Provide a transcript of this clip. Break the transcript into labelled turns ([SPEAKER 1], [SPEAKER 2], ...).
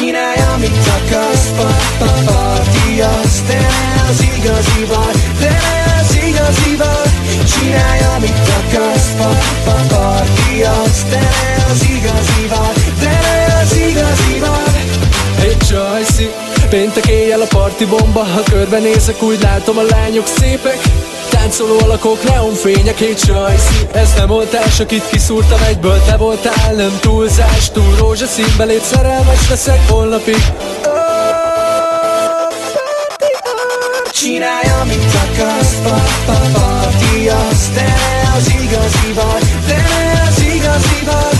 [SPEAKER 1] Csinálj, amit akarsz, party az. Te ne az igazi vagy, te ne az igazi vagy. Csinálj, amit akarsz, party az. Te ne az igazi vagy, te ne az igazi vagy.
[SPEAKER 2] Hey Csajci, péntek éjjel a parti bomba. Ha körbenézek, úgy látom a lányok szépek. Táncoló alakok, neonfények, hey Csajci. Ez nem oltás, akit kiszúrtam egyből. Te voltál, nem túlzás. Túl rózsaszínbe légy, szerelmes leszek holnapig.
[SPEAKER 1] Csinálj, amit akarsz, party az. Te ne az igazi vagy, te ne az igazi vagy.